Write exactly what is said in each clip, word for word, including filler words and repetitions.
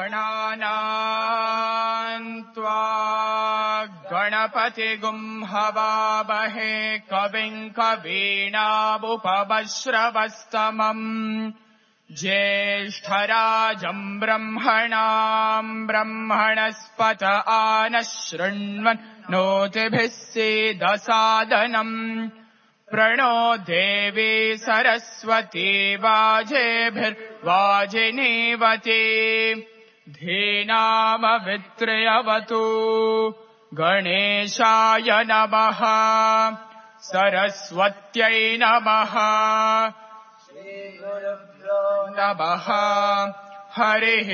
गणानां त्वा गणपतिगुं हवामहे कविं कवीनामुपमश्रवस्तमम् ज्येष्ठराजम् ब्रह्मणाम् ब्रह्मणस्पत आनः शृण्वन् नोतिभिः सीदसादनम् प्रणो देवी सरस्वती वाजेभिर्वाजिनीवती धीनामवित्र्यवतु गणेशाय नमः सरस्वत्यै नमः श्रीगुरुभ्यो नमः हरिः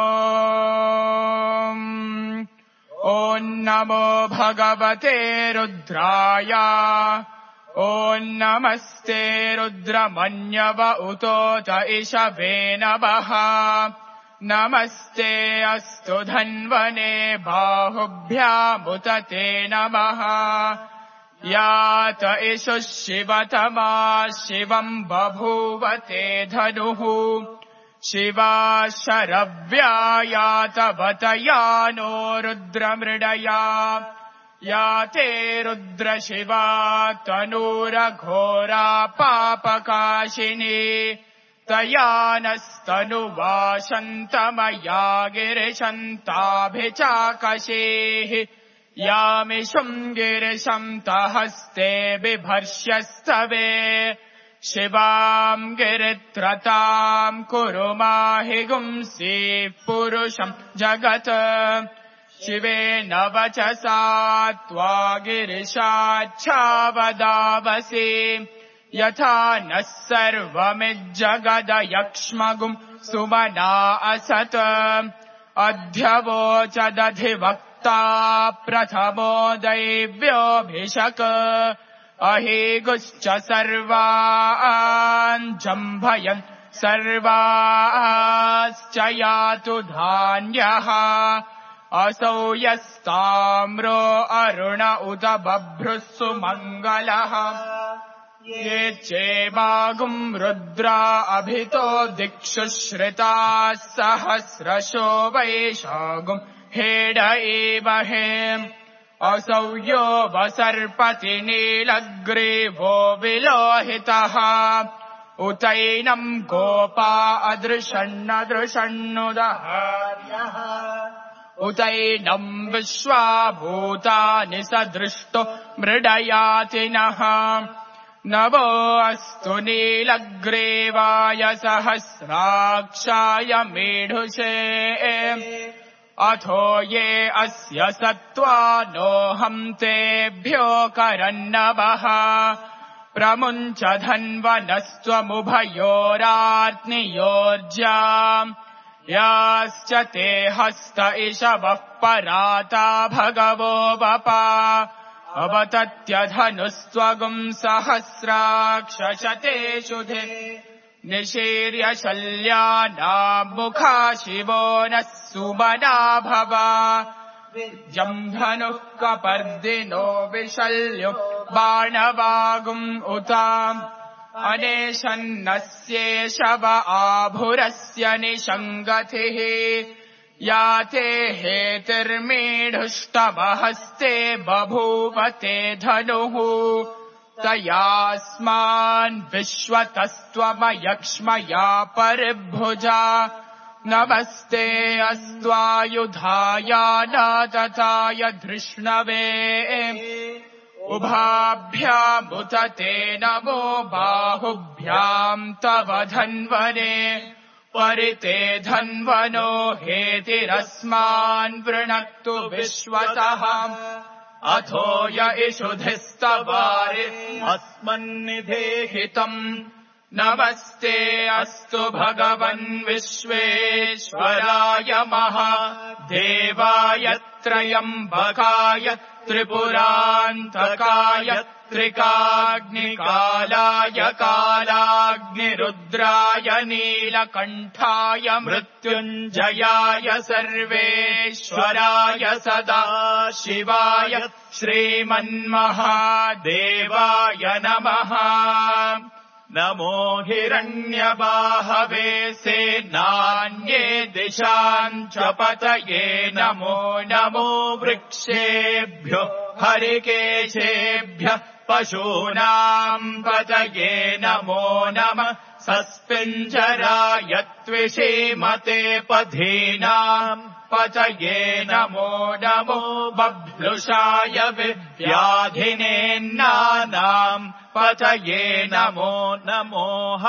ओम् ॐ नमो भगवते रुद्राय ॐ नमस्ते रुद्रमन्यव उतोत इषवे नमः नमस्ते अस्तु धन्वने बाहुभ्यामुत ते नमः यात इषुः शिवतमा शिवम् बभूव ते धनुः शिवा शरव्या यातवत यानो रुद्रमृडया या ते रुद्रशिवा तनूरघोरा पापकाशिनी तया नस्तनुवाशन्तमया गिरिशन्ताभिचाकशेः यामिषुम् गिरिशन्तहस्ते बिभर्ष्यस्तवे शिवाम् गिरित्रताम् कुरु माहि गुंसीः पुरुषम् जगत् शिवेन वचसा त्वा गिरिशाच्छावदावसि यथा नः सर्वमिज्जगदयक्ष्मगुम् सुमना असत् अध्यवोचदधिवक्ता प्रथमो दैव्योऽभिषक् अहीगुश्च सर्वान् जम्भयन् सर्वाश्च यातु धान्यः असौ यस्ताम्रो अरुण उत बभ्रुः सुमङ्गलः ये चेमागुम् रुद्रा अभितो दिक्षु श्रिताः सहस्रशो वैशागुम् हेड एवहे असौ यो वसर्पति नीलग्रीवो विलोहितः उतैनम् गोपा अदृशन्नदृशन्नुदहार्यः उतैनम् विश्वाभूतानि सदृष्टो मृडयातिनः नवो अस्तु नीलग्रीवाय सहस्राक्षाय मेढुषे अथो ये अस्य सत्त्वा नोऽहम् तेभ्यो करन्नवः प्रमुञ्च धन्वनस्त्वमुभयोरार्त्नियोर्जाम् याश्च ते हस्त इषवः पराता भगवो वपा अवतत्यधनुस्त्वगुम् सहस्राक्षशते शुधे निशीर्य शल्यानाम् मुखा शिवो नः सुमना भवा विद्यम् कपर्दिनो विशल्यो बाणवागुम् उताम् अनेशन्नस्येषव आभुरस्य निषङ्गतिः याते हेतिर्मीढुष्टमहस्ते बभूवते धनुः तयास्मान् विश्वतस्त्वमयक्ष्मया परिभुजा नमस्ते अस्त्वायुधाय नातताय धृष्णवे उभाभ्यामुत ते नमो बाहुभ्याम् तव धन्वने परिते धन्वनो हेतिरस्मान् वृणक्तु विश्वतः अथो य इषुधिस्तवारि अस्मन्निधेहितम् नमस्ते अस्तु भगवन् विश्वेश्वराय महादेवाय त्रयम्बकाय त्रिपुरान्तकाय त्रिकाग्निकालाय कालाग्निरुद्राय नीलकण्ठाय मृत्युञ्जयाय सर्वेश्वराय सदा शिवाय श्रीमन्महादेवाय नमः नमो हिरण्यबाहवे सेनान्ये दिशाम् च पतये नमो नमो वृक्षेभ्यो हरिकेशेभ्यः पशूनाम् पतये नमो नमः सस्पिञ्जराय त्विषीमते पधीनाम् पतये नमो नमो बभ्लुषाय व्याधिनेन्नानाम् पतये नमो नमो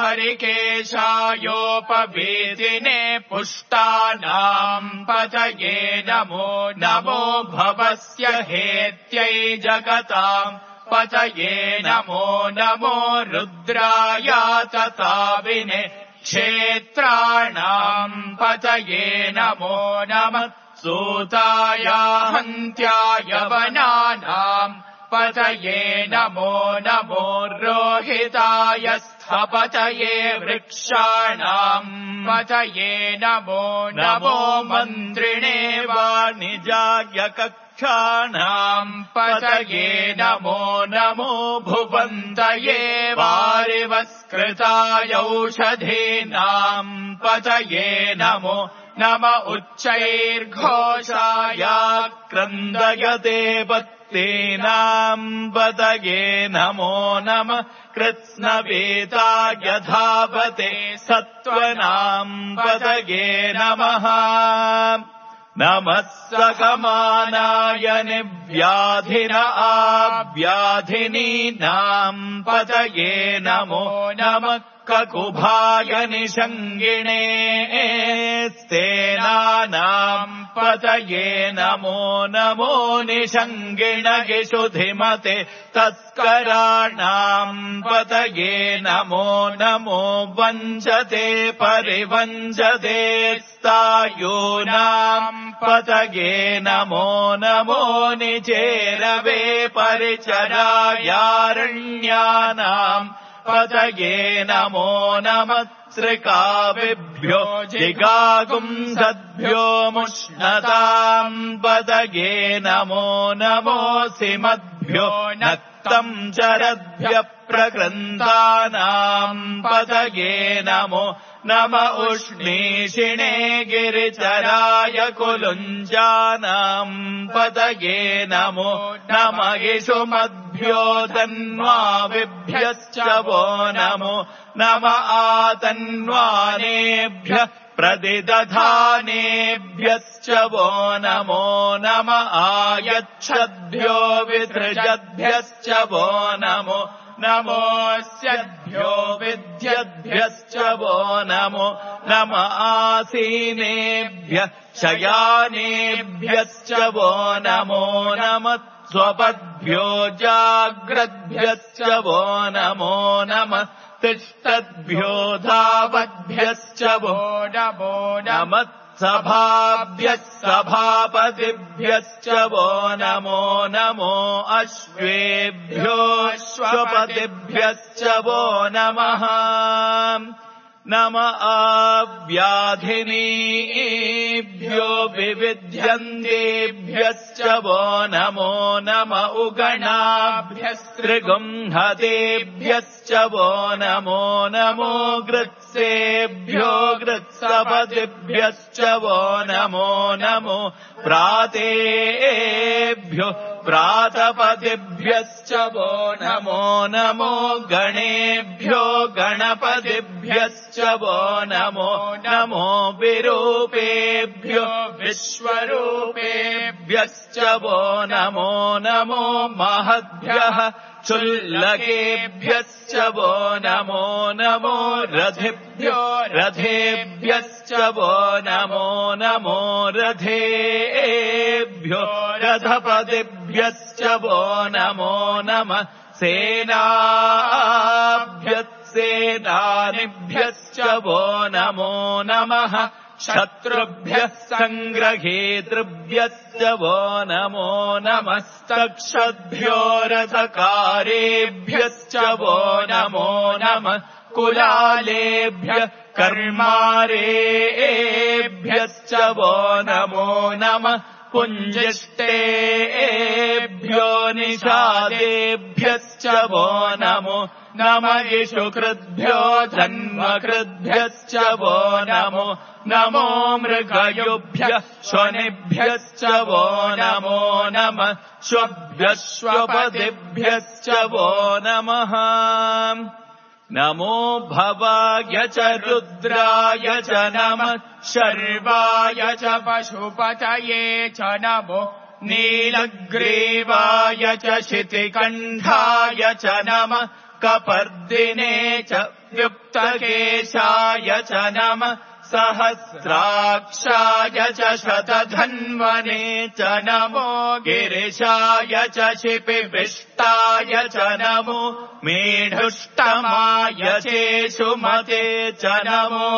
हरिकेशायोपवीतिने पुष्टानाम् पतये नमो नमो भवस्य हेत्यै जगताम् पतये नमो नमो रुद्राय तताविने क्षेत्राणाम् पतये नमो नमः सूताय हन्त्याय वनानाम् पतये नमो नमो रोहिताय स्थपतये वृक्षाणाम् पतये नमो नमो मन्त्रिणे वाणिजाय कक्षाणाम् पतये नमो नमो भुवन्तये वारिवस्कृताय औषधीनाम् पतये नमो नम उच्चैर्घोषाय क्रन्दयते पत्नीनाम् पतये नमो नमः कृत्स्नवेताय धावते सत्त्वनाम् पतये नमः नमः सकमानाय निव्याधिन आव्याधिनीनाम् पतये नमो नमः ककुभाय निषङ्गिणे स्तेनानाम् पतये नमो नमो निषङ्गिणगिषुधिमते तस्कराणाम् पतये नमो नमो वञ्चते परिवञ्चते स्तायूनाम् पतये नमो नमो निचेरवे परिचरायारण्यानाम् पतये नमो नमः सृकाविभ्यो जिगागुंसद्भ्यो मुष्णताम् पतये नमो नमो सिमद्भ्यो नक्तम् चरद्भ्यः प्रकृन्तानाम् पतये नमो नम उष्णीषिणे गिरिचराय कुलुञ्जानाम् पतये नमो नम इषुमद्भ्यो तन्वाविभ्यश्च वो नमो नम आतन्वानेभ्यः प्रतिदधानेभ्यश्च वो नमो नम आयच्छद्भ्यो विसृजद्भ्यश्च वो नमो नमोऽस्यद्भ्यो विद्यद्भ्यश्च वो नमो नम आसीनेभ्यः शयानेभ्यश्च वो नमो नमः स्वपद्भ्यो जाग्रद्भ्यश्च वो नमो नमः तिष्ठद्भ्यो धावद्भ्यश्च वो नमो नमः सभाभ्यः सभापतिभ्यश्च वो नमो नमो अश्वेभ्यो अश्वपतिभ्यश्च वो नमः नम आव्याधिनीभ्यो विविध्यन्तेभ्यश्च वो नमो नम उगणाभ्यस्त्रिगुंहतेभ्यश्च वो नमो नमो गृत्सेभ्यो गृत्सपतिभ्यश्च वो नमो नमो प्रातेभ्यो प्रातपतिभ्यश्च वो नमो नमो गणेभ्यो गणपतिभ्यश्च वो नमो नमो विरूपेभ्यो विश्वरूपेभ्यश्च वो नमो नमो महद्भ्यः क्षुल्लकेभ्यश्च वो नमो नमो रथिभ्यो रथेभ्यश्च वो नमो नमो रथेभ्यो रथपतिभ्यश्च वो नमो नमः सेनाभ्यस्सेनानिभ्यश्च वो नमो नमः शत्रुभ्यः सङ्ग्रहेतृभ्यश्च वो नमो नमस्तक्षद्भ्यो रथकारेभ्यश्च वो नमो नमः कुलालेभ्यः कर्मारेभ्यश्च वो नमो नमः पुञ्जिष्टेभ्यो निषादेभ्यश्च वो नमो नम इषुकृद्भ्यो धन्वकृद्भ्यश्च वो नमो नमो मृगयुभ्यः श्वनिभ्यश्च वो नमो नमः श्वभ्यश्वपदिभ्यश्च वो नमः नमो भवाय च रुद्राय च नमः शर्वाय च पशुपतये च नमो नीलग्रीवाय च शितिकण्ठाय च नमः कपर्दिने च युक्तकेशाय च नमः सहस्राक्षाय च शतधन्वने च नमो गिरिशाय च शिपिविष्टाय च नमो मेढुष्टमाय चेषुमते च नमो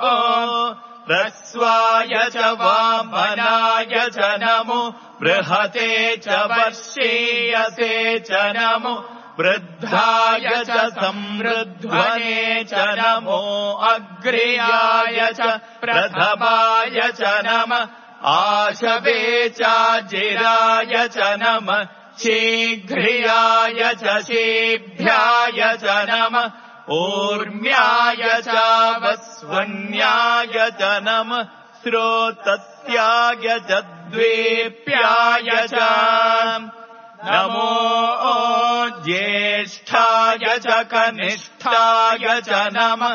ह्रस्वाय च वामनाय च नमो बृहते च वर्षीयसे च नमो वृद्धाय च संवृध्वने च नमो अग्र्याय च प्रथमाय च नमः आशवे चाजिराय च नमः शीघ्रियाय च शीभ्याय च नमः ऊर्म्याय च वस्वन्याय च नमः श्रोतस्याय च द्वीप्याय च नमो ज्येष्ठाय च कनिष्ठाय च नमः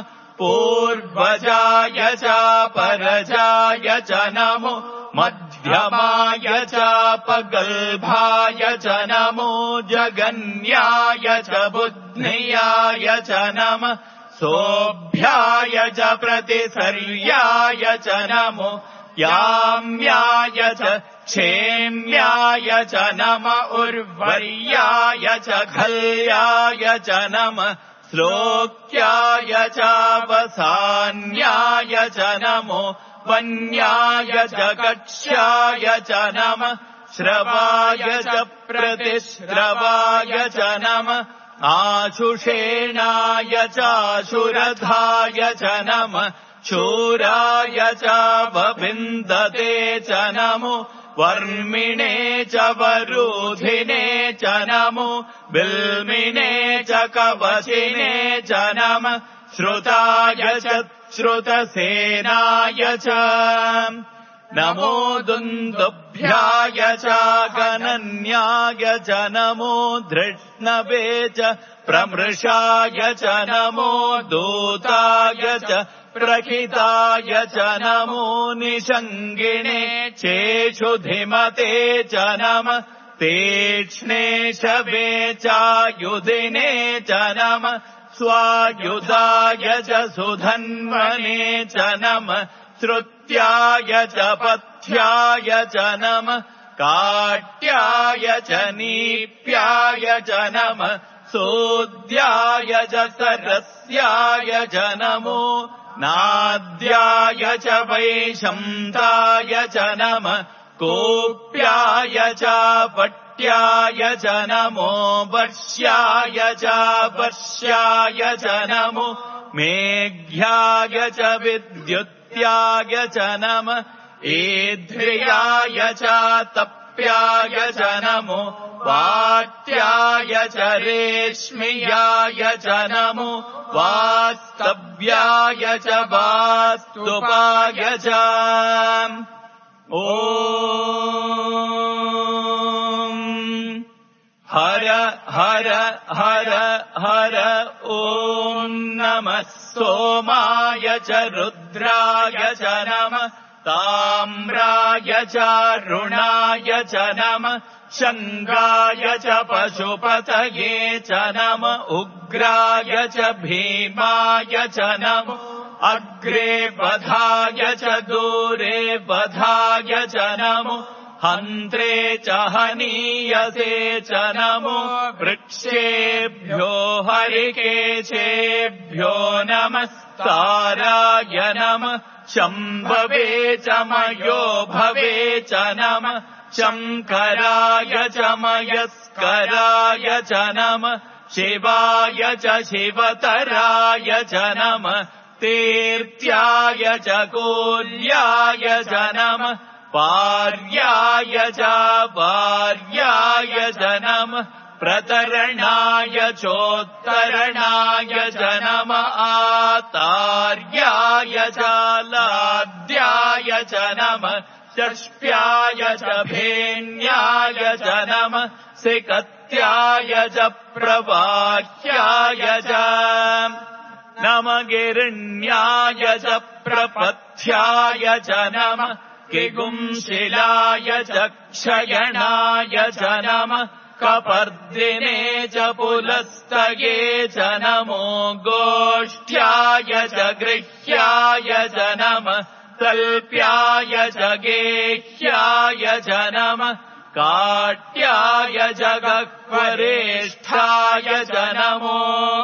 पूर्वजाय च परजाय च नमो मध्यमाय च पगल्भाय च नमो जगन्याय च बुद्ध्याय च नमः सोभ्याय च प्रतिसर्याय च नमो याम्याय च क्षेम्याय च नम उर्वर्याय च खल्याय च नमः श्लोक्याय च वसान्याय च नमो वन्याय च कक्ष्याय च नमः श्रवाय च प्रतिश्रवाय च नमः आशुषेणाय चाशुरथाय च नमः शूराय च वविन्दते च नमो वर्मिणे च वरूधिने च नमो बिल्मिने च कवचिने च नमः श्रुताय च श्रुतसेनाय च नमो दुन्दुभ्याय च गणन्याय च नमो धृष्णवे च प्रमृषाय च नमो दूताय च प्रखिताय च नमो निषङ्गिणे चेषुधिमते च नमः तीक्ष्णे शवे चायुधिने च नमः स्वायुधाय च सुधन्वने च नमः श्रुत्याय च पथ्याय च नमः काट्याय च नीप्याय च नमः सोद्याय च सरस्याय च नमो नाद्याय च वैशन्ताय च नमः कोप्याय च पट्याय च नमो वर्ष्याय च वर्ष्याय च नमो मेघ्याय च विद्युत्याय च नमः ईध्र्याय च तप्याय च नमो वात्याय च रेश्म्याय च नमो वास्तव्याय च वास्तुपाय च ॐ हर हर हर हर ॐ नमः सोमाय च रुद्राय च नमः ताम्राय च रुणाय च नमः शङ्गाय च पशुपतये च नमः उग्राय च भीमाय च नमः अग्रे वधाय च दूरे वधाय च नमो हन्त्रे च हनीयसे च नमो वृक्षेभ्यो हरिकेशेभ्यो नमस्ताराय नमः शम्भवे च मयो भवे च नमः शङ्कराय च मयस्कराय च नमः शिवाय च शिवतराय च नमः तीर्थ्याय च कूल्याय च नमः पार्याय च पार्याय च नमः प्रतरणाय चोत्तरणाय च नम आतार्याय च लाद्याय च नम षष्ट्याय च भेन्याय च नम सिकत्याय च प्रवाह्याय च नम गिरण्याय च प्रपथ्याय च नम किगुंशिलाय च क्षयणाय च नम कपर्दिने च पुलस्तये च नमो गोष्ठ्याय च गृह्याय च नम तल्प्याय च गेह्याय च नम काट्याय च गह्वरेष्ठाय च नमो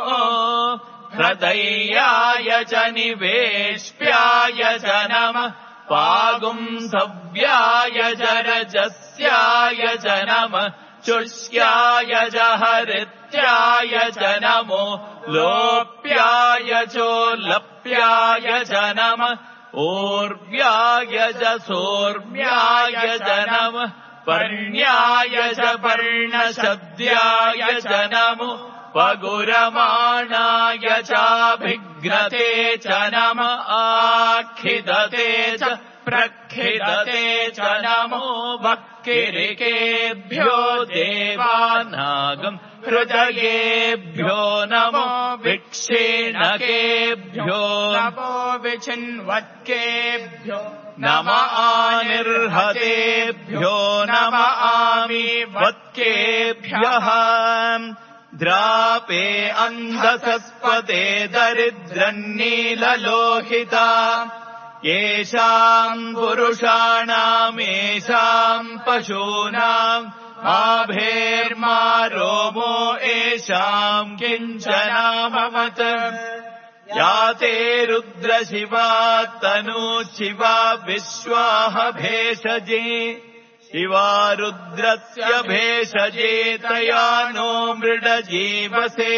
हृदयाय च निवेश्याय च नम पागुंसव्याय च रजस्याय च नम चुष्याय च हरित्याय च नमो लोप्याय चोलप्याय च नम ऊर्व्याय च सोर्व्याय च नम पर्ण्याय च पर्णशद्याय च नमो पगुरमाणाय चाभिघ्नते च नम आखिदते च प्रखिदते च नमो वक्किरिकेभ्यो देवानागम् हृदयेभ्यो नमो विक्षेणकेभ्यो नमो विचिन्वत्केभ्यो नम आनिर्हतेभ्यो नम आमीवत्केभ्यः द्रापे अन्धसस्पते दरिद्रन्नीललोहिता येषाम् पुरुषाणामेषाम् पशूनाम् आभेर्मा रोमो येषाम् किञ्चनामवत् या ते रुद्रशिवा तनु शिवा विश्वाह भेषजे शिवा रुद्रस्य भेषजे तया नो मृडजीवसे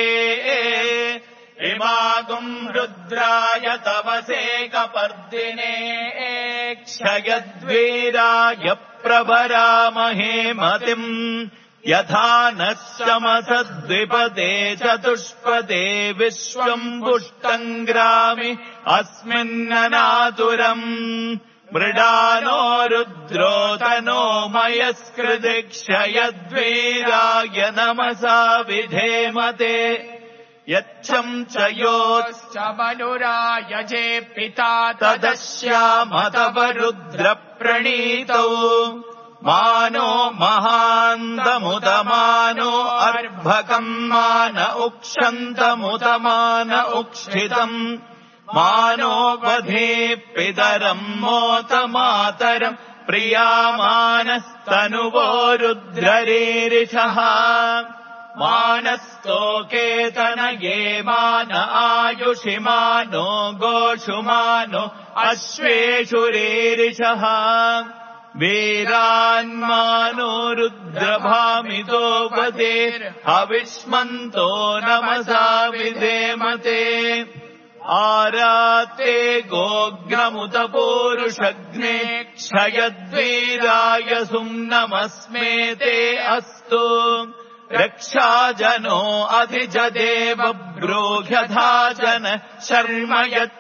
इमागुम् रुद्राय तवसे कपर्दिने क्षयद्वीराय प्रभरामहे मतिम् यथा नः शमसद्विपदे चतुष्पदे विश्वम् पुष्टम् ग्रामि अस्मिन्ननातुरम् मृडानो रुद्रो तनो मयस्कृति क्षयद्वीराय नमसा विधेमते यच्छम् च योश्च मनुरायजे पिता तदस्यामतव रुद्रप्रणीतौ मानो महान्तमुदमानो अर्भकम् मान उक्षन्तमुदमान उक्षितम् मानो वधे पितरम् मोत मातरम् प्रियामानस्तनुवो रुद्ररीरिषः मानस्तोकेतनये मान आयुषिमानो गोषुमानो अश्वेषु रीरिषः वीरान्मानो रुद्रभामितो वदे हविष्मन्तो नमसा विधेमते आराते गोग्रमुत पूरुषग्ने क्षयद्वीराय सुम्नमस्मेते अस्तु रक्षाजनो अधिजदेव ब्रूह्यधाजन शर्म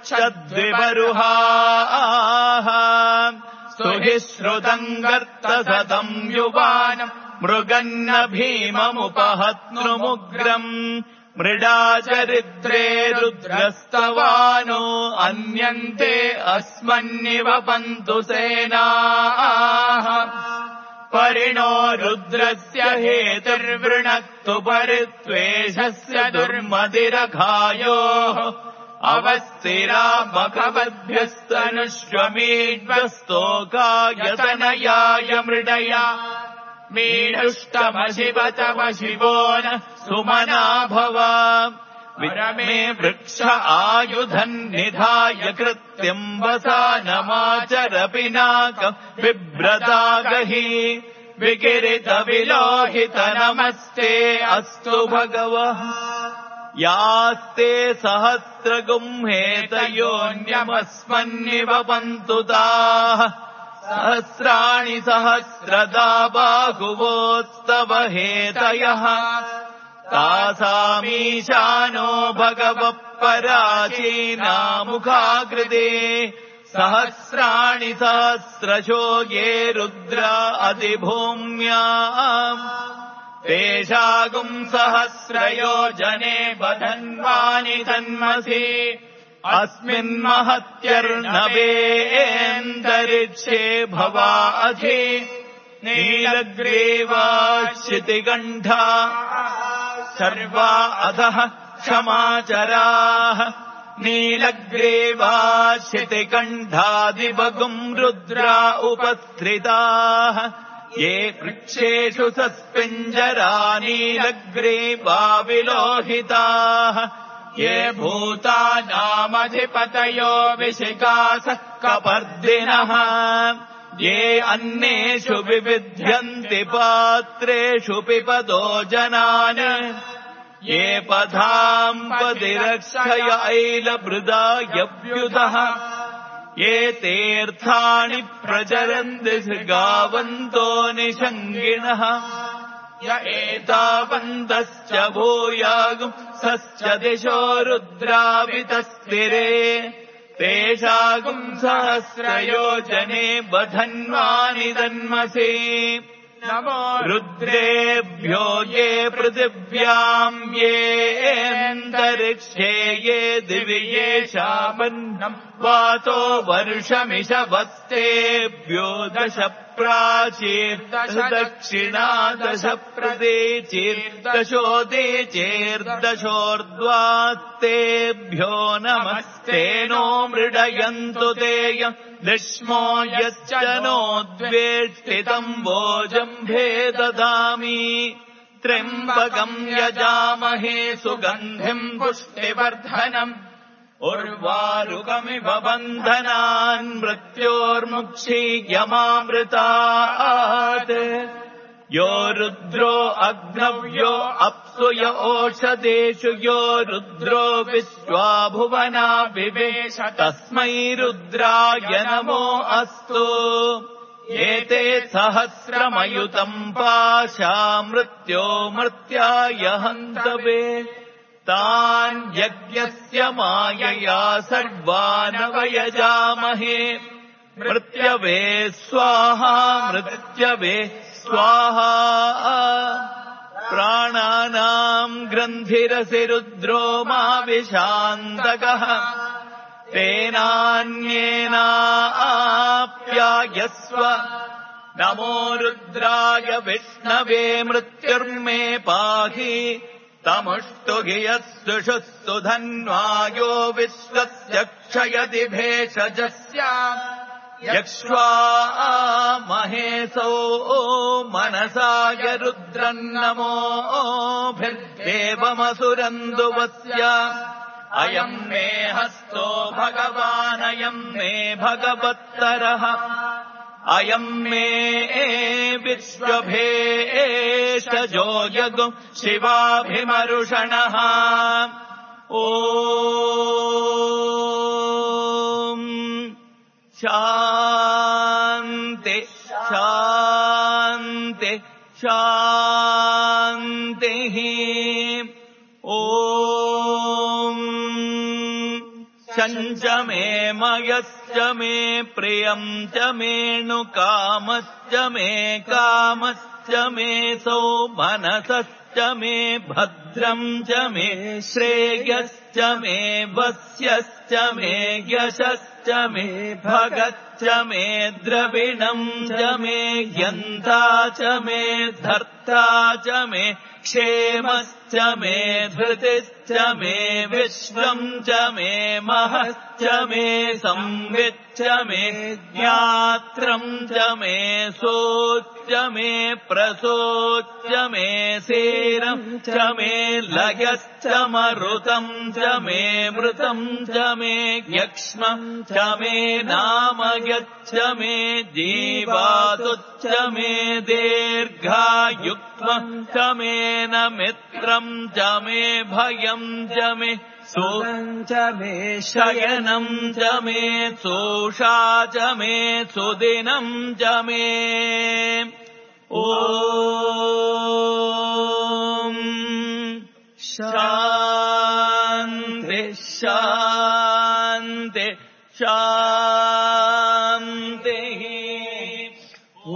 यच्छद्विवरुहाः स्तुहि श्रुतम् गर्तसतम् युवानम् मृगन्न भीममुपहत्नुमुग्रम् मृडाचरित्रे रुद्रस्तवानो अन्यन्ते अस्मन्निवपन्तु सेनाः परिणो रुद्रस्य हेतुर्वृणक्तु परित्वेषस्य दुर्मदिरघायोः अवस्तिरामकवद्भ्यस्तनुष्वमीड्वस्तोकायतनयाय मृडया मीढुष्टमशिवतव शिवो न सुमना भव विरमे वृक्ष आयुधन् निधाय कृत्यम् वसानमाचर पिनाकम् बिभ्रतागहि विकिरित विलोहित नमस्ते अस्तु भगवः यास्ते सहस्रगुम्हेतयोऽन्यमस्मन्निवपन्तु ताः सहस्राणि सहस्रदा बाहुवोस्तव हेतयः तासामीशानो भगवः पराचीनामुखाकृते सहस्राणि सहस्रशो ये रुद्रा अधिभूम्याम् तेषागुम् सहस्रयोजने बधन्वानि तन्मसि अस्मिन्महत्यर्णवेऽन्तरिक्षे भवा अधि नीलग्रीवाश्चितिकण्ठा सर्वा अधः क्षमाचराः नीलग्रीवाश्चितिकण्ठादिवगुम् रुद्रा उपस्थिताः ये वृक्षेषु सस्पिञ्जरा नीलग्रीवा विलोहिताः ये भूतानामधिपतयो विशिखासः कपर्दिनः ये अन्नेषु विविध्यन्ति पात्रेषु पिबतो जनान् ये पदाम्पतिरक्षय ऐलभृदायव्युतः ये तीर्थानि प्रचरन्ति गावन्तो निषङ्गिणः य एतावन्तश्च भूयागुंसश्च दिशो रुद्रावितस्तिरे तेषागुम् सहस्रयोजने बधन्वानि तन्मसि नमो रुद्रेभ्यो ये पृथिव्याम् येऽन्तरिक्षे ये दिवि येषामन्नम् वातो वर्षमिषवस्तेभ्यो दश प्राचीर्दश दक्षिणा दश प्रदेचीर्दशोदीचीर्दशोर्ध्वास्तेभ्यो नमस्तेनो मृडयन्तु तेयम् दश्मो यश्च नो द्वेष्टितम् भोजम्भे ददामि त्र्यम्बकम् यजामहे सुगन्धिम् पुष्टिवर्धनम् उर्वारुकमिव बन्धनान् मृत्योर्मुक्षीयमामृतात् यो रुद्रो अग्नव्यो अप्सु य ओषधेषु यो रुद्रो विश्वा भुवना विवेश तस्मै रुद्राय नमो अस्तु एते सहस्रमयुतम् पाशा मृत्यो मर्त्याय हन्तवे तान् यज्ञस्य मायया सर्वानवयजामहे मृत्यवे स्वाहा मृत्यवे स्वाहा प्राणानाम् ग्रन्थिरसि रुद्रो मा विशान्तकः तेनान्येनाप्यायस्व नमो रुद्राय विष्णवे मृत्युर्मे पाहि तमुष्टुहि यस्सुषुस्तु धन्वायो विश्वस्य क्षयति भेषजस्य यक्ष्वा महेशो मनसाय रुद्रन्नमोभिर्देवमसुरन्दुवस्य अयम् मे हस्तो भगवानयम् मे भगवत्तरः अयम् मे विश्वभेषजो यगु शिवाभिमरुषणः ॐ शान्ति शान्ति शान्तिः ॐ शञ्च मे मयश्च मे प्रियम् च मेऽनुकामश्च मे कामश्च मे सौमनसश्च मे भद्रम् च मे श्रेयश्च मे वस्यश्च मे यशश्च मे भगच्च मे द्रविणम् च मे यन्ता च मे धर्ता च मे क्षेमश्च मे धृतिश्च मे विश्वम् च मे महश्च मे संविच्च मे ज्ञात्रम् च मे सोच्च मे प्रसोच्च मे से शरीरम् च मे लयश्च मरुतम् च मे मृतम् च मे यक्ष्मम् च मे नाम यच्च मे जीवातुच्च मे दीर्घायुक्त्वम् च मे न मित्रम् च मे भयम् च मे सुखम् च मे शयनम् च मे सोषा च मे सुदिनम् च मे ॐ शान्ति शान्ति शान्तिः ॐ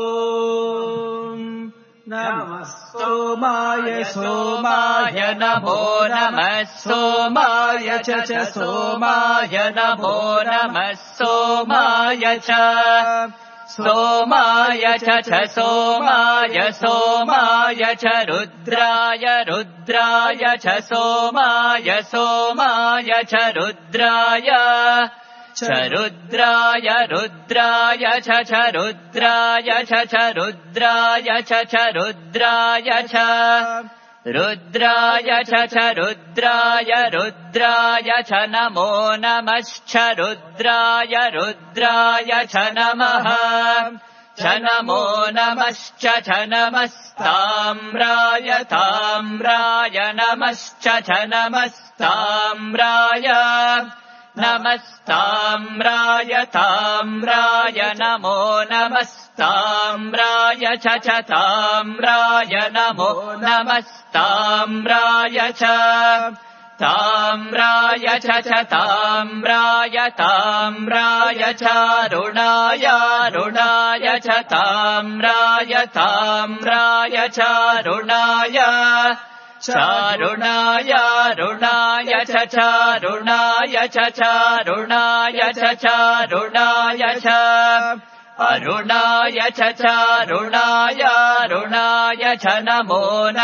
नमः सोमाय सोमाय नमो नमः सोमाय च च सोमाय नमो नमः सोमाय च सोमाय च च सोमाय सोमाय च रुद्राय रुद्राय च सोमाय सोमाय च रुद्राय च रुद्राय रुद्राय च च रुद्राय च च रुद्राय च च रुद्राय च रुद्राय च च रुद्राय रुद्राय च नमो नमश्च रुद्राय रुद्राय च नमः च नमो नमश्च च नमस्ताम्राय ताम्राय नमश्च च नमस्ताम्राय नमस्ताम्राय ताम्राय नमो नमस्ताम्राय च च ताम्राय नमो नमस्ताम्राय च ताम्राय च च ताम्राय ताम्राय चारुणाय रुणाय च ताम्राय ताम्राय चारुणाय चारुणाय रुणाय च चारुणाय च चारुणाय च चारुणाय च अरुणाय च चारुणाय रुणाय च नमो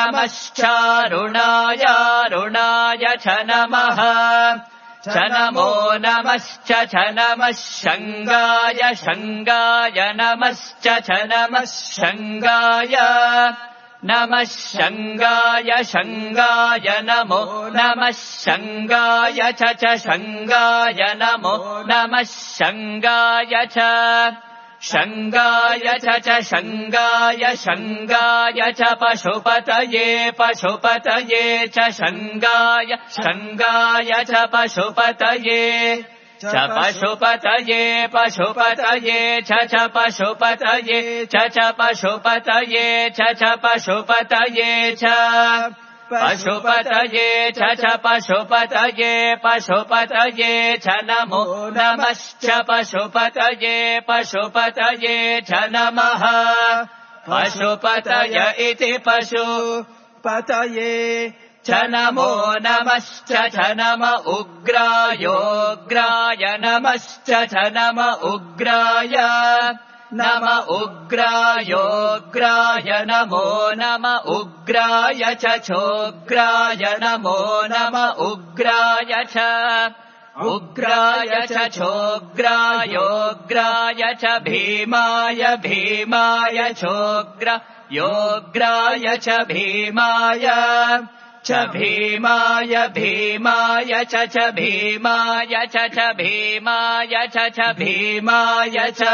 नमश्चारुणाय रुणाय च नमः च नमो नमश्च च नमः शङ्गाय शङ्गाय नमश्च च नमः शङ्गाय नमः शङ्गाय शङ्गाय नमो नमः शङ्गाय च च शङ्गाय नमो नमः शङ्गाय च शङ्गाय च च शङ्गाय शङ्गाय च पशुपतये पशुपतये च शङ्गाय शङ्गाय च पशुपतये च पशुपतये पशुपतये च च पशुपतये च च पशुपतये च च पशुपतये च पशुपतये च च पशुपतये पशुपतये च नमो नमश्च पशुपतये पशुपतये च नमः पशुपतय इति पशुपतये च नमो नमश्च च नम उग्रायोग्राय नमश्च च नम उग्राय नम उग्रायोग्राय नमो नम उग्राय च छोग्राय नमो नम उग्राय च उग्राय च छोग्रायोग्राय च भीमाय भीमाय छोग्रायोग्राय च भीमाय च भीमाय भीमाय च च भीमाय च च भीमाय च च भीमाय च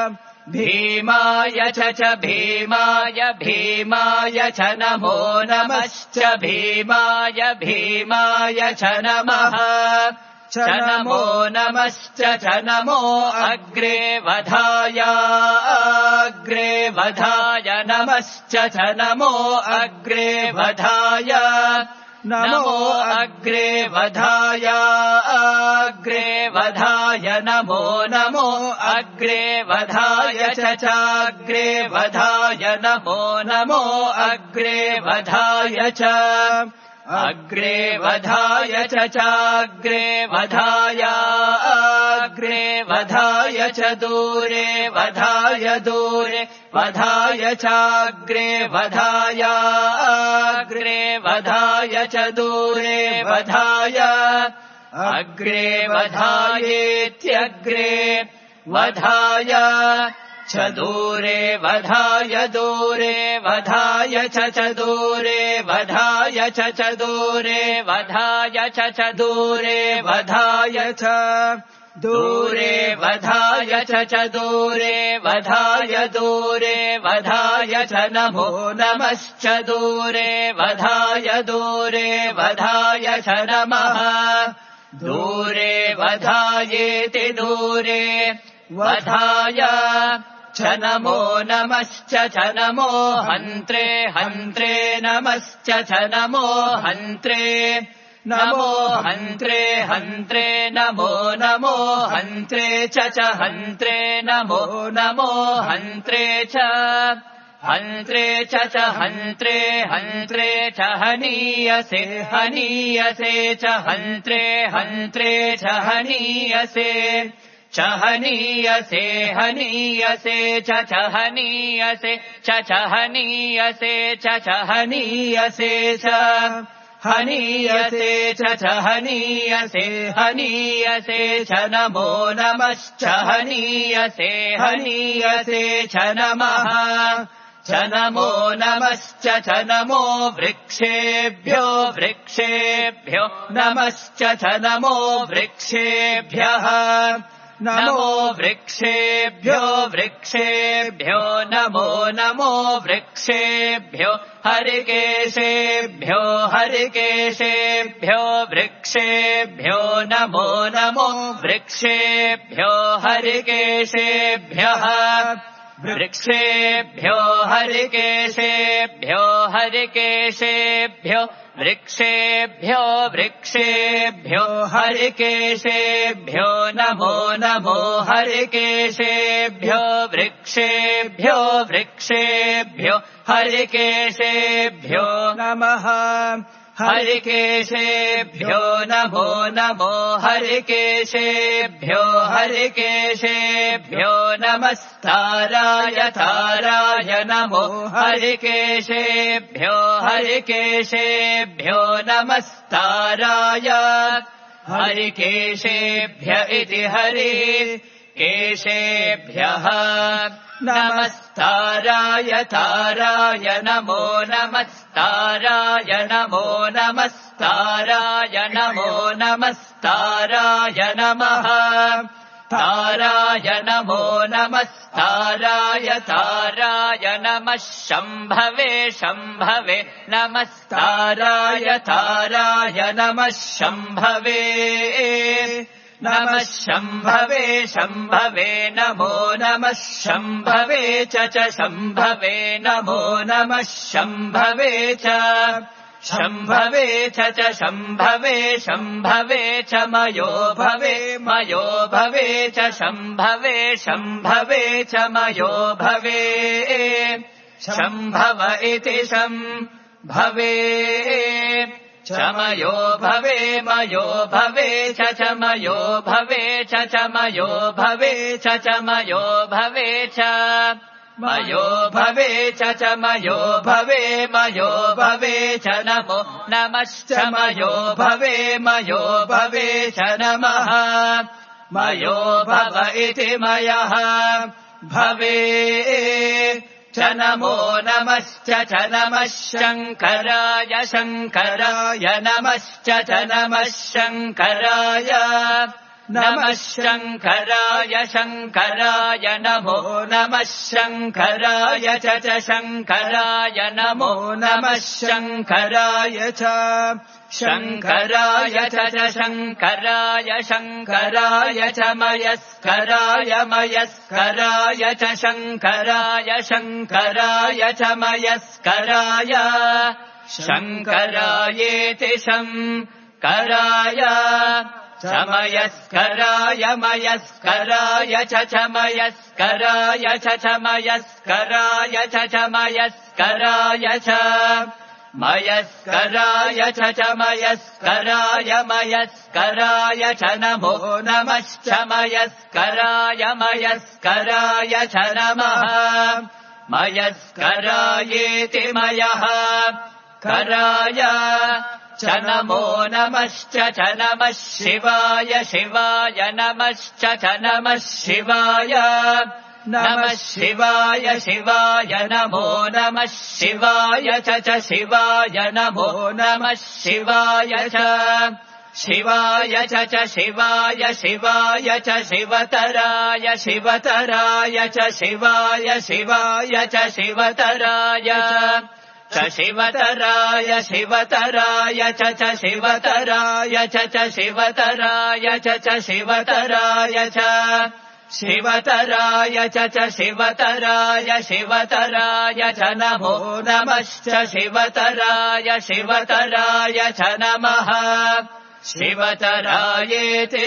भीमाय च च भीमाय भीमाय च नमो नमश्च भीमाय भीमाय च नमः च नमो नमश्च च नमो अग्रे वधाय अग्रे वधाय नमश्च च नमो अग्रे वधाय नमो अग्रे वधाय अग्रे वधाय नमो नमो अग्रे वधाय च चाग्रे वधाय नमो नमो अग्रे वधाय च अग्रे वधाय च चाग्रे वधाय अग्रे वधाय च दूरे वधाय दूरे वधाय चाग्रे वधाय अग्रे वधाय च दूरे वधाय अग्रे वधायेत्यग्रे वधाय च दूरे वधाय दूरे वधाय च च दूरे वधाय च च दूरे वधाय च च दूरे वधाय च दूरे वधाय च च दूरे वधाय दूरे वधाय च नमो नमश्च दूरे वधाय दूरे वधाय च नमः दूरे वधायेति दूरे वधाय च नमो नमश्च च नमो हन्त्रे हन्त्रे नमश्च च नमो हन्त्रे नमो हन्त्रे हन्त्रे नमो नमो हन्त्रे च च हन्त्रे नमो नमो हन्त्रे च हन्त्रे च च हन्त्रे हन्त्रे च हनीयसे हनीयसे च हन्त्रे हन्त्रे च हनीयसे च हनीयसे हनीयसे च च हनीयसे च च हनीयसे च च हनीयसे च हनीयसे च च हनीयसे हनीयसे च नमो नमश्च हनीयसे हनीयसे च नमः च नमो नमश्च च नमो वृक्षेभ्यो वृक्षेभ्यो नमश्च च नमो वृक्षेभ्यः नमो वृक्षेभ्यो वृक्षेभ्यो नमो नमो वृक्षेभ्यो हरिकेशेभ्यो हरिकेशेभ्यो वृक्षेभ्यो नमो नमो वृक्षेभ्यो हरिकेशेभ्यः वृक्षेभ्यो हरिकेशेभ्यो हरिकेशेभ्यो वृक्षेभ्यो वृक्षेभ्यो हरिकेशेभ्यो नमो नमो हरिकेशेभ्यो वृक्षेभ्यो वृक्षेभ्यो हरिकेशेभ्यो नमः हरिकेशेभ्यो नमो नमो हरिकेशेभ्यो हरिकेशेभ्यो नमस्ताराय ताराय नमो हरिकेशेभ्यो हरिकेशेभ्यो नमस्ताराय हरिकेशेभ्य इति हरि केशेभ्यः नमस्ताराय ताराय नमो नमस्ताराय नमो नमस्ताराय नमो नमस्ताराय नमः ताराय नमो नमस्ताराय ताराय नमः शम्भवे शम्भवे नमस्ताराय ताराय नमः शम्भवे नमः शम्भवे शम्भवे नमो नमः शम्भवे च च शम्भवे नमो नमः शम्भवे च शम्भवे च च शम्भवे शम्भवे च मयो भवे मयो भवे च शम्भवे शम्भवे च मयो भवे शम्भव इति शम्भवे च मयो भवे मयो भवे च च मयो भवे च च मयो भवे च च मयो भवे च मयो भवे च च मयो भवे मयो भवे च नमो नमश्च मयो भवे मयो भवे च नमः मयो भव इति मयः भवे च नमो नमश्च च नमः शङ्कराय शङ्कराय नमश्च च नमः शङ्कराय नमः शङ्कराय शङ्कराय नमो नमः शङ्कराय च च शङ्कराय नमो नमः शङ्कराय च शङ्कराय च च शङ्कराय शङ्कराय च मयस्कराय मयस्कराय च शङ्कराय शङ्कराय च मयस्कराय शङ्करायेति शङ्कराय च मयस्कराय मयस्कराय च च मयस्कराय च च मयस्कराय च च मयस्कराय च मयस्कराय च च मयस्कराय मयस्कराय च नमो नमश्च मयस्कराय मयस्कराय च नमः मयस्करायेति मयः कराय च नमो नमश्च च नमः शिवाय शिवाय नमश्च च नमः शिवाय नमः शिवाय शिवाय नमो नमः शिवाय च च शिवाय नमो नमः शिवाय च शिवाय च च शिवाय शिवाय च शिवतराय शिवतराय च शिवाय शिवाय च शिवतराय च शिवतराय शिवतराय च च शिवतराय च च शिवतराय च च शिवतराय च शिवतराय च च शिवतराय शिवतराय च नमो नमश्च शिवतराय शिवतराय च नमः शिवतरायेति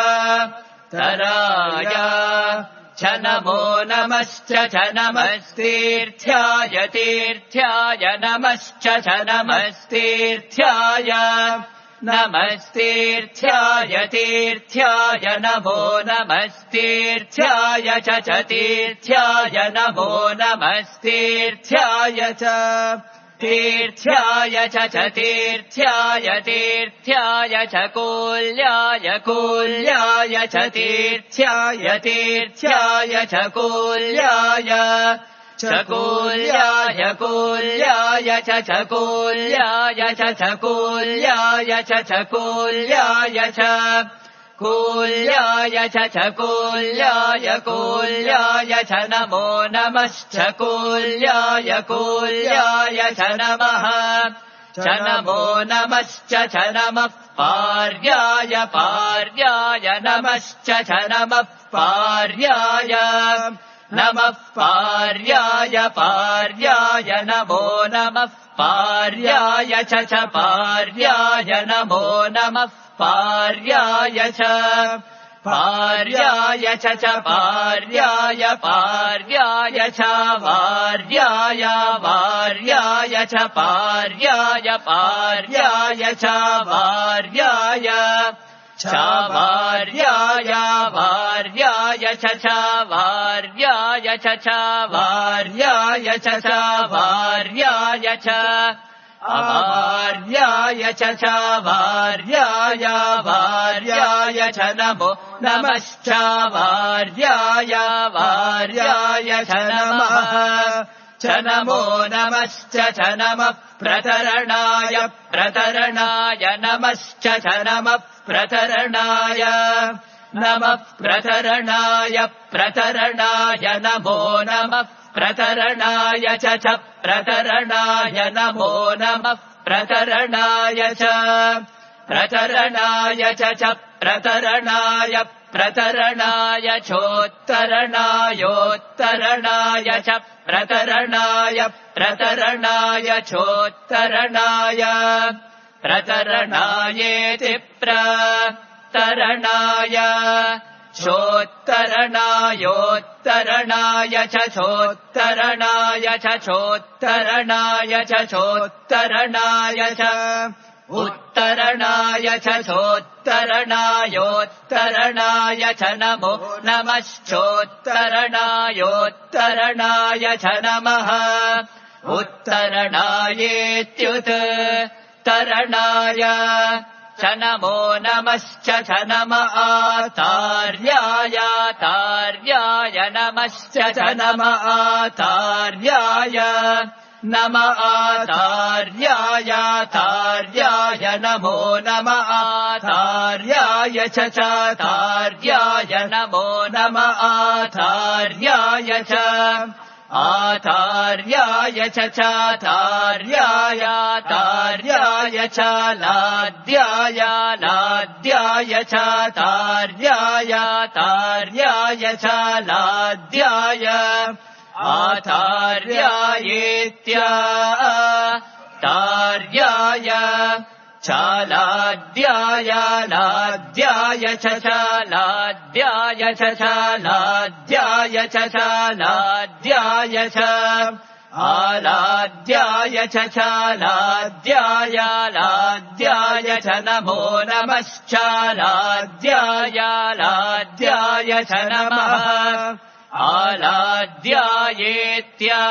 शिवतराय च नमो नमश्च च नमस्तीर्थ्याय तीर्थ्याय नमश्च च नमस्तीर्थ्याय नमस्तीर्थ्याय तीर्थ्याय नमो नमस्तीर्थ्याय च च तीर्थ्याय नमो नमस्तीर्थ्याय च तीर्थ्याय च च तीर्थ्याय तीर्थ्याय च कूल्याय कूल्याय च तीर्थ्याय तीर्थ्याय च कूल्याय च कूल्याय कूल्याय च च कूल्याय च च कूल्याय च च कूल्याय च कूल्याय च च कूल्याय कूल्याय च नमो नमश्च कूल्याय कूल्याय च नमः च नमो नमश्च च नमः पार्याय पार्याय नमश्च च नमः पार्याय नमः पार्याय पार्याय नमो नमः पार्याय च च पार्याय नमो नमः पार्याय च पार्याय च च पार्याय पार्याय च वार्याय वार्याय च पार्याय पार्याय च वार्याय च वार्याय वार्याय च च वार्याय च च वार्याय च च वार्याय च अवार्याय च च वार्याय वार्याय च नमो नमश्च वार्याय वार्याय च नमः च नमो नमश्च च नमः प्रतरणाय प्रतरणाय नमश्च च नमः प्रतरणाय नमः प्रतरणाय प्रतरणाय नमो नमः प्रतरणाय च च प्रतरणाय नमो नमः प्रतरणाय च प्रतरणाय च च प्रतरणाय प्रतरणाय चोत्तरणायोत्तरणाय च प्रतरणाय प्रतरणाय चोत्तरणाय प्रतरणायेति प्रतरणाय चोत्तरणायोत्तरणाय च चोत्तरणाय च चोत्तरणाय च चोत्तरणाय च उत्तरणाय च चोत्तरणायोत्तरणाय च नमो नमश्चोत्तरणायोत्तरणाय च नमः उत्तरणायेत्युत्तरणाय च नमो नमश्च च नम आतार्याय तार्याय नमश्च च नम आतार्याय नम आतार्याय तार्याय नमो नम आतार्याय च च तार्याय नमो नम आतार्याय च आतार्याय च च तार्याय तार्याय च लाद्याय लाद्याय च तार्याय तार्याय च लाद्याय आतार्यायेत्या तार्याय चालाद्याय लाद्याय च चालाद्याय च चालाद्याय च चालाद्याय च आलाद्याय च चालाद्याय लाद्याय च नमो नमश्चालाद्याय लाद्याय च नमः आलाद्यायेत्या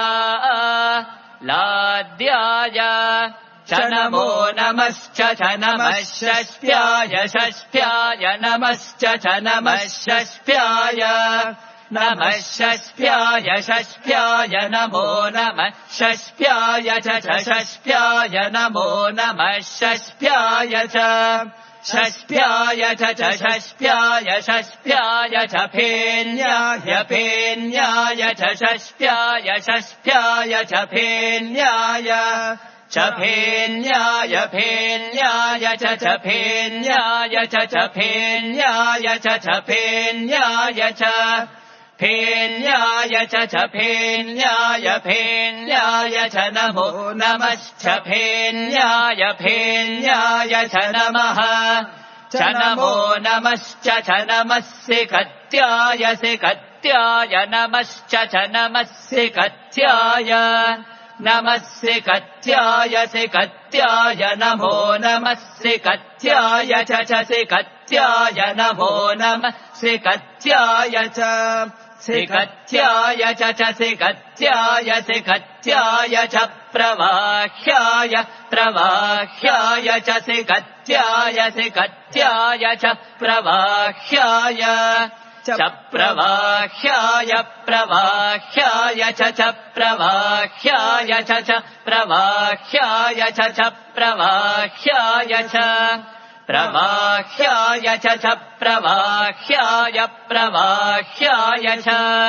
लाद्याय च नमो नमश्च च नमः षष्ट्याय षष्ट्याय नमश्च च नमः षष्ट्याय नमः षष्ठ्याय षष्ठ्याय नमो नमः षष्ठ्याय च षष्ठ्याय नमो नमः षष्ठ्याय च षष्ठ्याय च षष्ठ्याय षष्ठ्याय च फेन्याय फेन्याय च षष्ठ्याय षष्ठ्याय च फेन्याय च फेन्याय फेन्याय च च फेन्याय च च फेन्याय च च फेन्याय च फेन्याय च च फेन्याय फेन्याय च नमो नमश्च फेन्याय फेन्याय च नमः च नमो नमश्च च नमस्य कत्याय सिकत्याय नमश्च च नमस्य कत्याय नमस्य कत्याय सिकत्याय नमो नमस्य कत्याय च च सिकत्याय नमो नमस्य कत्याय च सिकत्याय च च सिकत्याय सिकत्याय च प्रवाह्याय प्रवाह्याय च सिकत्याय सिकत्याय च प्रवाह्याय च प्रवाह्याय प्रवाह्याय च च प्रवाह्याय च च प्रवाह्याय च च प्रवाह्याय च प्रवाह्याय च च प्रवाह्याय प्रवाह्याय च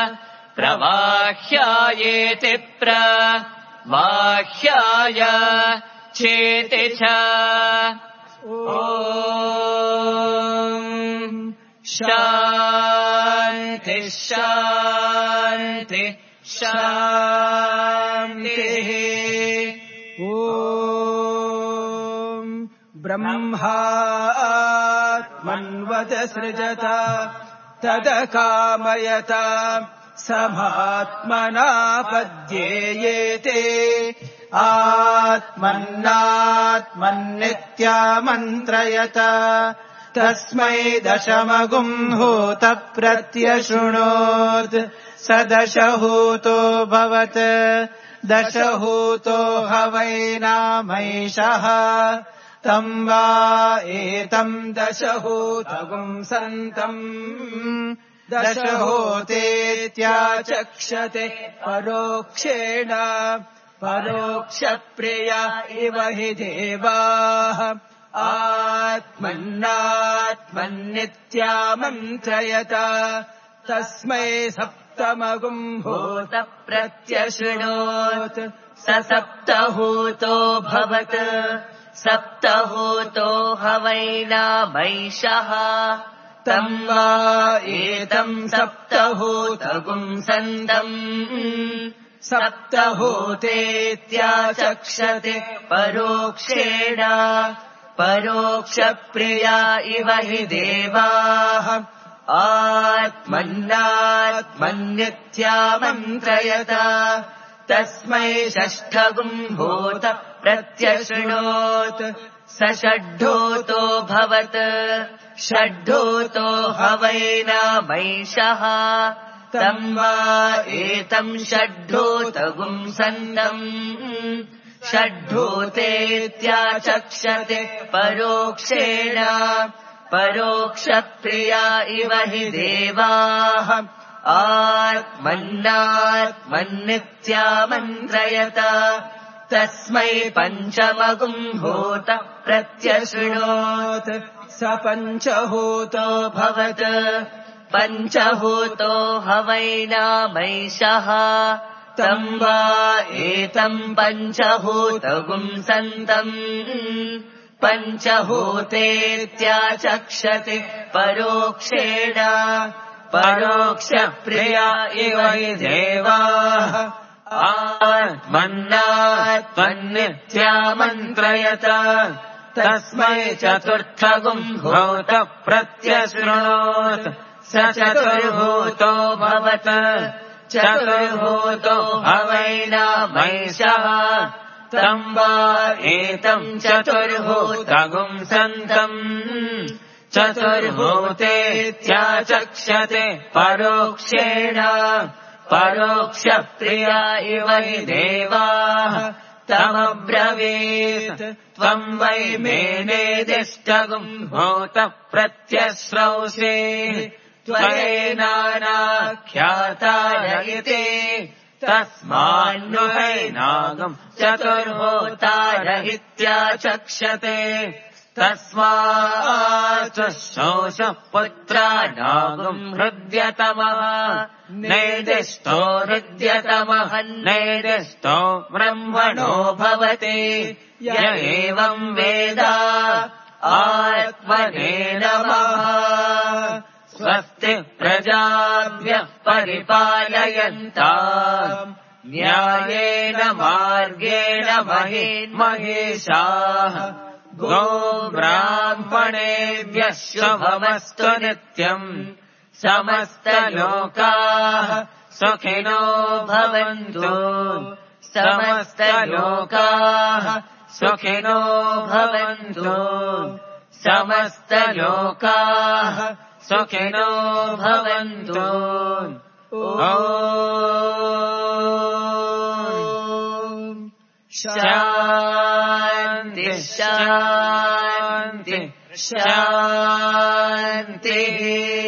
प्रवाह्यायेति प्रवाह्याय चेति च ॐ शान्ति शान्ति शान्तिः ॐ ब्रह्मात्मन्वदसृजत तदकामयत समात्मना पद्येयेते आत्मन्नात्मन्नित्यामन्त्रयत तस्मै दशमगुम्भूत प्रत्यशृणोत् स दशहूतो भवत् दशहूतो ह वै नामैषः तम् वा एतम् दशहूतगुम् सन्तम् दशहूतेत्याचक्षते परोक्षेण परोक्षप्रिया इव हि देवाः आत्मन्नात्मन्नित्यामन्त्रयत तस्मै सप्तमगुम्भूत प्रत्यशृणोत् स सप्तहूतो भवत् सप्तहूतो ह वै नामैषः तम् वा एतम् सप्तहूतगुम् सन्तम् सप्तहूतेत्याचक्षते परोक्षेण परोक्षप्रिया इव हि देवाः आत्मन्नात्मन्नित्यामन्त्रयत तस्मै षष्ठगुम्भूत प्रत्यशृणोत् स षड्ढूतो भवत् षड्ढूतो ह वै नामैषः तम् वा एतम् षड्ढूतगुम् सन्तम् षड्ढूतेत्याचक्षते परोक्षेण परोक्षप्रिया इव हि देवाः आत्मन्नात्मन्नित्यामन्त्रयत तस्मै पञ्चमगुम्भूत प्रत्यशृणोत् स पञ्चहूतो भवत् पञ्चहूतो ह वै नामैषः तम् वा एतम् पञ्चहूतगुम् सन्तम् पञ्चहूतेत्याचक्षते परोक्षेण परोक्षप्रिया इव हि देवाः आत्मन्नात्मन्नित्यामन्त्रयत तस्मै चतुर्थगुम्भूत प्रत्यशृणोत् स चतुर्भूतो भवत् चतुर्भूतो ह वै नामैषः तम् वा एतम् चतुर्भूतगुम् सन्तम् चतुर्भूतेत्याचक्षते परोक्षेण परोक्षप्रिया इव हि देवाः तमब्रवीत् त्वम् वै मे नेदिष्टगुम्भूत प्रत्यश्रौषि त्वयेनाख्यातारयते तस्मान्नु हैनागम् चतुर्होतार इत्याचक्षते तस्मात् शोषः पुत्रानागम् हृद्यतमः नैदिष्टो हृद्यतमः नैदिष्टो ब्रह्मणो भवति य एवम् वेद आत्मने नमः स्वस्ति प्रजाभ्यः परिपालयन्ताम् न्यायेन मार्गेण महीन्महेशाः गो ब्राह्मणेभ्यः शुभमस्तु नित्यम् समस्तलोकाः सुखिनो भवन्तु समस्तलोकाः सुखिनो भवन्तु समस्तलोकाः सुखिनो भवन्तु ॐ शान्ति शान्ति शान्तिः